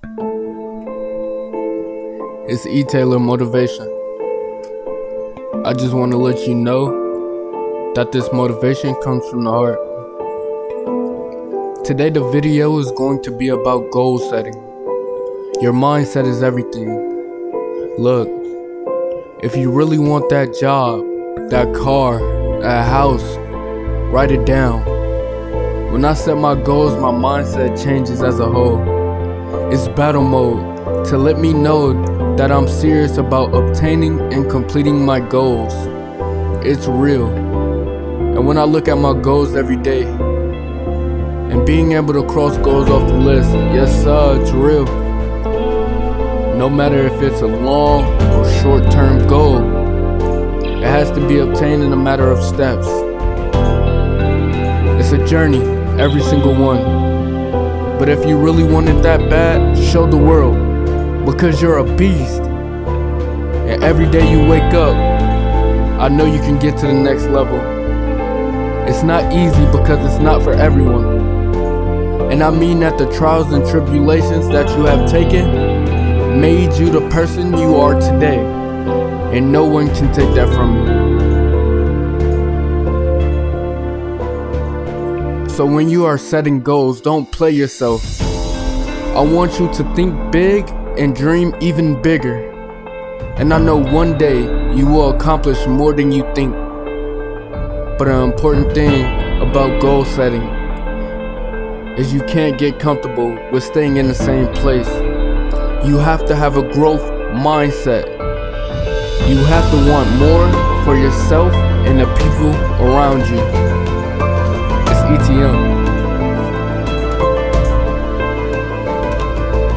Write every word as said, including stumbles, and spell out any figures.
It's E. Taylor Motivation. I just want to let you know that this motivation comes from the heart. Today the video is going to be about goal setting. Your mindset is everything. Look, if you really want that job, that car, that house, write it down. When I set my goals, my mindset changes as a whole. It's battle mode to let me know that I'm serious about obtaining and completing my goals. It's real. And when I look at my goals every day and being able to cross goals off the list, yes sir, it's real. No matter if it's a long or short-term goal, it has to be obtained in a matter of steps. It's a journey, every single one. But if you really want it that bad, show the world, because you're a beast. And every day you wake up, I know you can get to the next level. It's not easy because it's not for everyone. And I mean that the trials and tribulations that you have taken made you the person you are today. And no one can take that from you. So when you are setting goals, don't play yourself. I want you to think big and dream even bigger. And I know one day you will accomplish more than you think. But an important thing about goal setting is you can't get comfortable with staying in the same place. You have to have a growth mindset. You have to want more for yourself and the people around you. It's E T M.